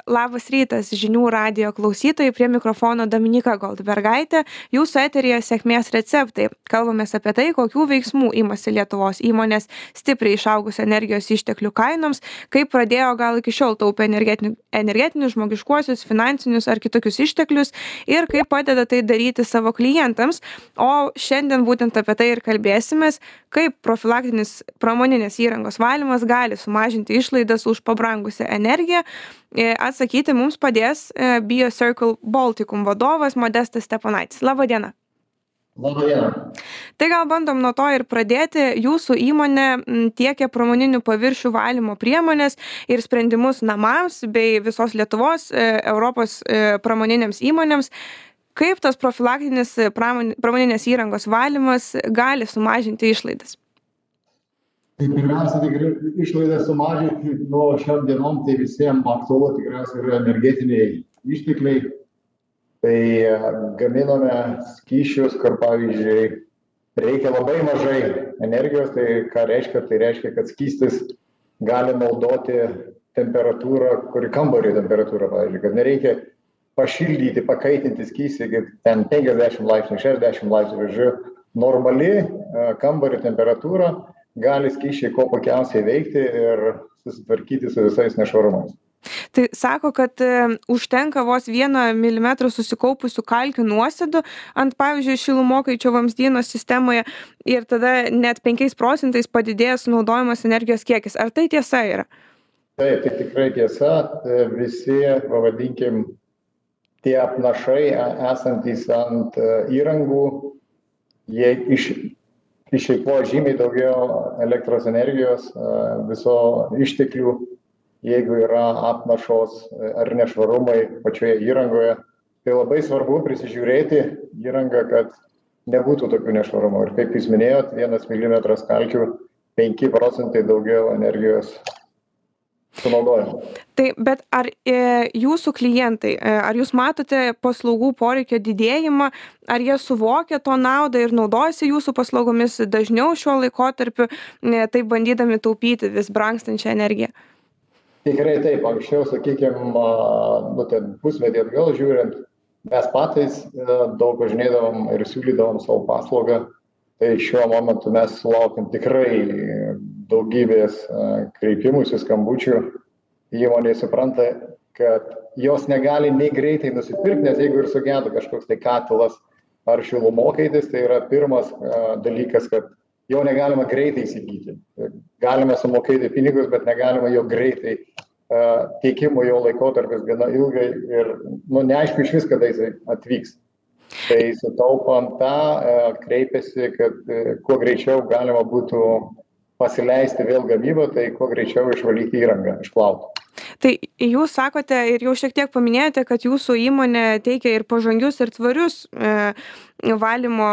Labas rytas žinių radijo klausytojai, prie mikrofono Dominika Goldbergaitė, jūsų eteryje sėkmės receptai. Kalbamės apie tai, kokių veiksmų imasi Lietuvos įmonės stipriai išaugus energijos išteklių kainoms, kaip pradėjo gal iki šiol taupę energetinius, žmogiškuosius, finansinius ar kitokius išteklius ir kaip padeda tai daryti savo klientams. O šiandien būtent apie tai ir kalbėsimės, kaip profilaktinis pramoninės įrangos valymas gali sumažinti išlaidas už pabrangusią energiją. Atsakyti mums padės BioCircle Balticum vadovas Modestas Steponaitis. Labą dieną. Labą dieną. Tai gal bandom nuo to ir pradėti. Jūsų įmonė tiekia pramoninių paviršių valymo priemonės ir sprendimus namams bei visos Lietuvos, Europos pramoninėms įmonėms. Kaip tas profilaktinis pramoninės įrangos valymas gali sumažinti išlaidas? Tai pirmiausia, tikrai išlaidas sumažinti nuo šiom dienom, tai visiems aktualu tikriausiai yra energetiniai ištekliai. Tai gaminame skysčius, kur pavyzdžiui reikia labai mažai energijos, tai ką reiškia? Tai reiškia, kad skystis gali naudoti temperatūrą, kuri kambario temperatūra, pavyzdžiui, kad nereikia pašildyti, pakaitinti skystį, kad ten 50 laipsnių, 60 laipsnių, žodžiu, normali kambario temperatūra gali skysčiai kuo puikiausiai veikti ir susitvarkyti su visais nešvarumais. Tai sako, kad užtenka vos 1 mm susikaupusių kalkių nuosėdų ant, pavyzdžiui, šilumokaičio vamzdyno sistemoje ir tada net 5% padidėjęs naudojamas energijos kiekis. Ar tai tiesa yra? Taip, tai tikrai tiesa. Visi, pavadinkim, tie apnašai esantys ant įrangų, jie išeikvoja žymiai daugiau elektros energijos, viso išteklių, jeigu yra apnašos ar nešvarumai pačioje įrangoje. Tai labai svarbu prisižiūrėti įrangą, kad nebūtų tokių nešvarumų. Ir kaip jūs minėjot, 1 mm kalkių 5% daugiau energijos sunaudojimo. Tai, bet ar jūsų klientai, ar jūs matote paslaugų poreikio didėjimą, ar jie suvokia to naudą ir naudojasi jūsų paslaugomis dažniau šiuo laikotarpiu, taip bandydami taupyti vis brangstančią energiją? Tikrai taip, anksčiau, sakykime, pusmetį atgal žiūrint, mes patys daug važinėdavom ir siūlydavom savo paslaugą, tai šiuo momentu mes sulaukiam tikrai daugybės kreipimusių skambučių. Įmonė supranta, kad jos negali nei greitai nusipirkti, nes jeigu ir sugedo kažkoks tai katilas ar šilumokaitis, tai yra pirmas dalykas, kad jo negalima greitai įsigyti. Galime sumokėti pinigus, bet negalima jo greitai, tiekimo jo laikotarpis gana ilgai ir neaišku iš vis, kada jis atvyks. Tai sutaupant tą, kreipiasi, kad kuo greičiau galima būtų pasileisti vėl gamybą, tai kuo greičiau išvalyti įrangą, išplauti. Tai jūs sakote ir jau šiek tiek paminėjote, kad jūsų įmonė teikia ir pažangius, ir tvarius valymo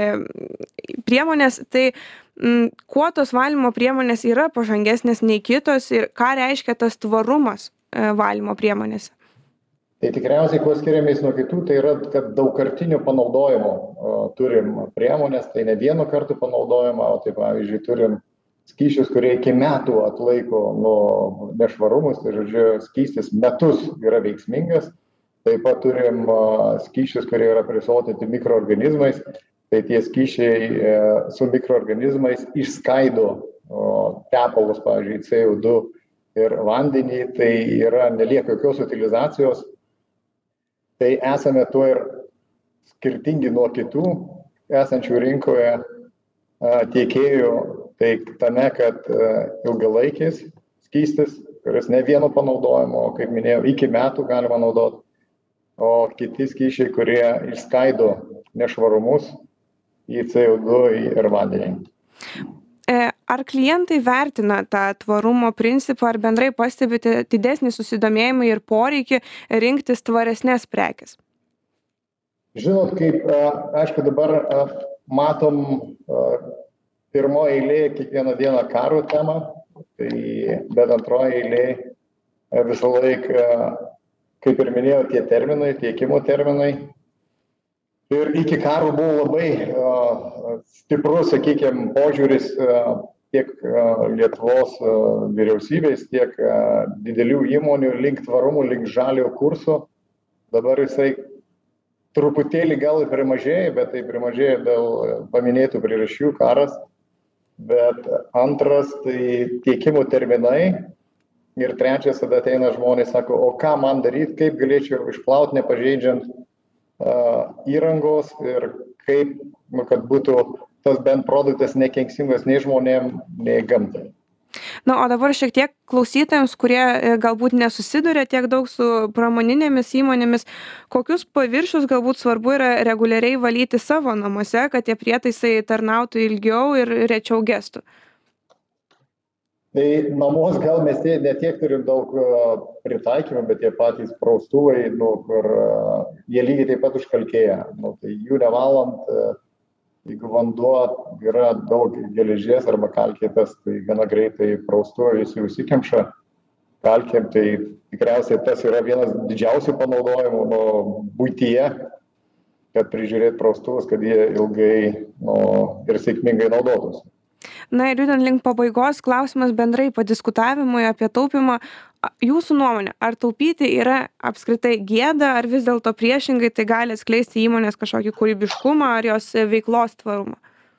priemonės. Tai kuo tos valymo priemonės yra pažangesnės nei kitos ir ką reiškia tas tvarumas valymo priemonėse? Tai tikriausiai, kuo skiriamės nuo kitų, tai yra, kad daugkartinio panaudojimo turim priemonės, tai ne vieno karto panaudojimo, o tai pavyzdžiui turim skysčius, kurie iki metų atlaiko nuo nešvarumus, tai žodžiu, skystis metus yra veiksmingas. Taip pat turim skysčius, kurie yra prisotinti mikroorganizmais, tai tie skysčiai su mikroorganizmais išskaido tepalus, pavyzdžiui, CO2 ir vandenį, tai yra nelieka jokios utilizacijos. Tai esame tuo ir skirtingi nuo kitų esančių rinkoje tiekėjų, tai tame, kad ilgalaikis skystis, kuris ne vieno panaudojimo, kaip minėjau, iki metų galima naudoti, o kiti skysčiai, kurie išskaido nešvarumus į CO2 ir vandenį. Ar klientai vertina tą tvarumo principą, ar bendrai pastebite didesnį susidomėjimą ir poreikį rinktis tvaresnės prekes? Žinot, kaip, aišku, dabar matom pirmoje eilėje kiekvieną dieną karo temą, bet antroje eilėje visą laiką, kaip ir minėjau, tie terminai, tiekimo terminai. Ir iki karo buvo labai stiprus, sakykime, požiūris tiek Lietuvos vyriausybės, tiek didelių įmonių link tvarumų, link žaliojo kurso. Dabar jisai truputėlį gal ir primažėja, bet tai primažėja dėl paminėtų priežasčių, karas. Bet antras, tai tiekimo terminai. Ir trečias, tada ateina žmonės, sako, o ką man daryti, kaip galėčiau išplauti, nepažeidžiant įrangos ir kaip, kad būtų tas bent produktas nekenksmingas nei žmonėm, nei gamtai. Na, o dabar šiek tiek klausytojams, kurie galbūt nesusiduria tiek daug su pramoninėmis įmonėmis, kokius paviršius galbūt svarbu yra reguliariai valyti savo namuose, kad tie prietaisai tarnautų ilgiau ir rečiau gestų? Tai namuos gal mes ne tiek turim daug pritaikymų, bet tie patys praustuvai, kur jie lygiai taip pat užkalkėja. Tai jų nevalant, jeigu vanduo yra daug geležies arba kalkėtas, tai gana greitai praustuvai visi užsikemša kalkėm. Tai tikriausiai tas yra vienas didžiausių panaudojimų buityje, kad prižiūrėti praustuvus, kad jie ilgai ir sėkmingai naudotųsi. Na ir judant link pabaigos, klausimas bendrai padiskutavimui apie taupymą. Jūsų nuomonė, ar taupyti yra apskritai gėda, ar vis dėlto priešingai tai gali atskleisti įmonės kažkokį kūrybiškumą ar jos veiklos tvarumą?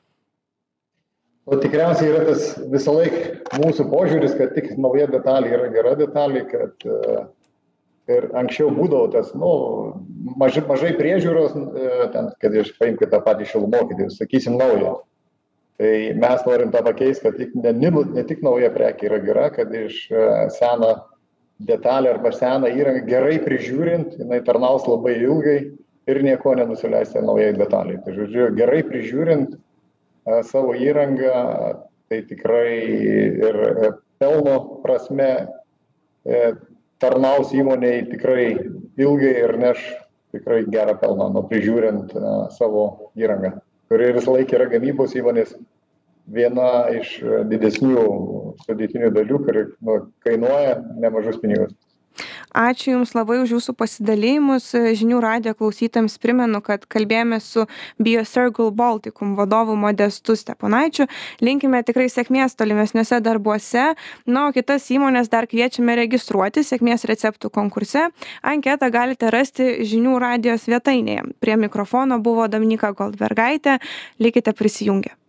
O tikriausiai yra tas visą laiką mūsų požiūris, kad tik nauja detalė yra gera detalė, kad ir anksčiau būdavo tas, mažai priežiūros, ten, kad paimkite tą patį šilumokį, sakysim, naują. Tai mes norim tą pakeisti, kad ne tik nauja prekė yra gera, kad iš seną detalę arba seną įrangą gerai prižiūrint, jinai tarnaus labai ilgai ir nieko nenusileisti naujai detaliai. Tai žodžiu, gerai prižiūrint savo įrangą, tai tikrai ir pelno prasme tarnaus įmonei tikrai ilgai ir neš tikrai gerą pelną, prižiūrint savo įrangą, kuri visą laiką yra gamybos įmonės viena iš didesnių sudėtinių dalių, kuri kainuoja nemažus pinigus. Ačiū Jums labai už Jūsų pasidalijimus. Žinių radijo klausytojams primenu, kad kalbėjome su BioCircle Balticum vadovu Modestu Steponaičiu. Linkime tikrai sėkmės tolimesniuose darbuose. Na, o kitas įmonės dar kviečiame registruoti sėkmės receptų konkurse. Anketą galite rasti žinių radijo svetainėje. Prie mikrofono buvo Dominyka Goldbergaitė. Likite prisijungę.